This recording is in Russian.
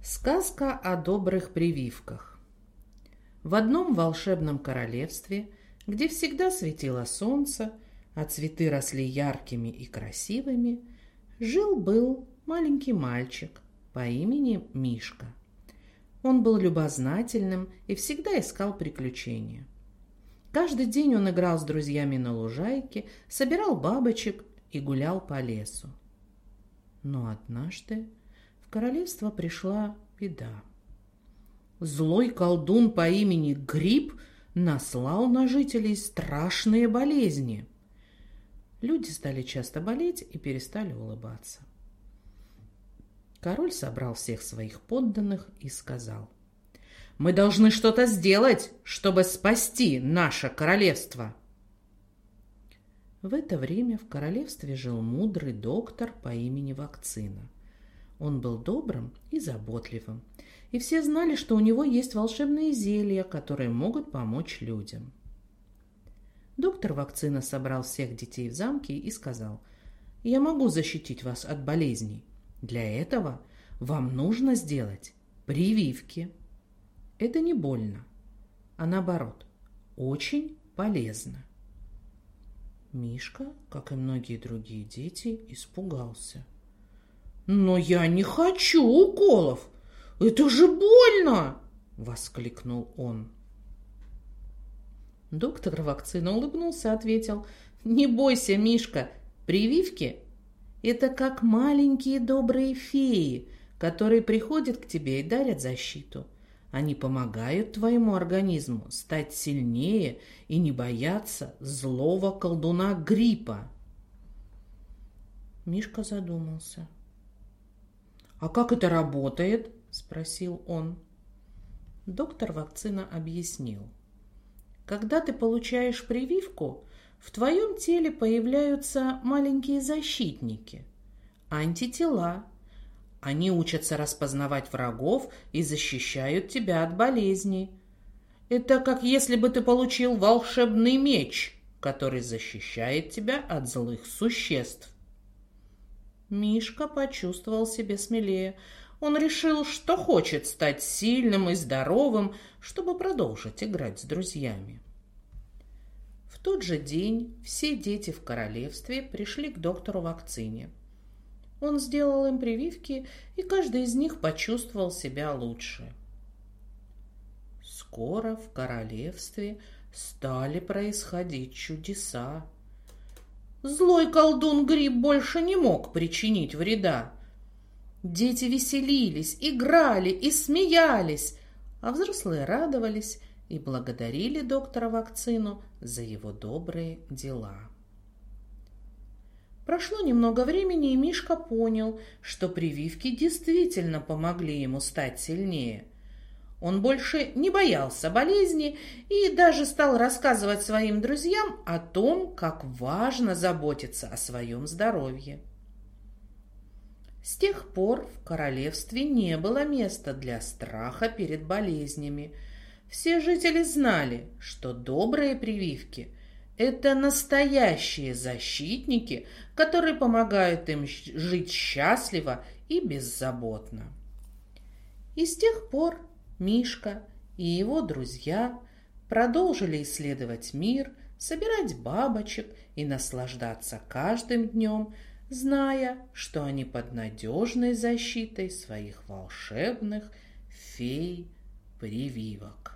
Сказка о добрых прививках. В одном волшебном королевстве, где всегда светило солнце, а цветы росли яркими и красивыми, жил-был маленький мальчик по имени Мишка. Он был любознательным и всегда искал приключения. Каждый день он играл с друзьями на лужайке, собирал бабочек и гулял по лесу. Но однажды в королевство пришла беда. Злой колдун по имени Гриб наслал на жителей страшные болезни. Люди стали часто болеть и перестали улыбаться. Король собрал всех своих подданных и сказал: «Мы должны что-то сделать, чтобы спасти наше королевство». В это время в королевстве жил мудрый доктор по имени Вакцина. Он был добрым и заботливым, и все знали, что у него есть волшебные зелья, которые могут помочь людям. Доктор Вакцина собрал всех детей в замке и сказал: «Я могу защитить вас от болезней. Для этого вам нужно сделать прививки. Это не больно, а наоборот, очень полезно». Мишка, как и многие другие дети, испугался. «Но я не хочу уколов! Это же больно!» — воскликнул он. Доктор Вакцина улыбнулся и ответил: «Не бойся, Мишка, прививки — это как маленькие добрые феи, которые приходят к тебе и дарят защиту. Они помогают твоему организму стать сильнее и не бояться злого колдуна Гриппа». Мишка задумался. «А как это работает?» — спросил он. Доктор Вакцина объяснил. Когда ты получаешь прививку, в твоем теле появляются маленькие защитники, антитела. Они учатся распознавать врагов и защищают тебя от болезней. Это как если бы ты получил волшебный меч, который защищает тебя от злых существ. Мишка почувствовал себя смелее. Он решил, что хочет стать сильным и здоровым, чтобы продолжить играть с друзьями. В тот же день все дети в королевстве пришли к доктору Вакцине. Он сделал им прививки, и каждый из них почувствовал себя лучше. Скоро в королевстве стали происходить чудеса. Злой колдун Гриб больше не мог причинить вреда. Дети веселились, играли и смеялись, а взрослые радовались и благодарили доктора Вакцину за его добрые дела. Прошло немного времени, и Мишка понял, что прививки действительно помогли ему стать сильнее. Он больше не боялся болезни и даже стал рассказывать своим друзьям о том, как важно заботиться о своем здоровье. С тех пор в королевстве не было места для страха перед болезнями. Все жители знали, что добрые прививки – это настоящие защитники, которые помогают им жить счастливо и беззаботно. И с тех пор Мишка и его друзья продолжили исследовать мир, собирать бабочек и наслаждаться каждым днем, зная, что они под надежной защитой своих волшебных фей-прививок.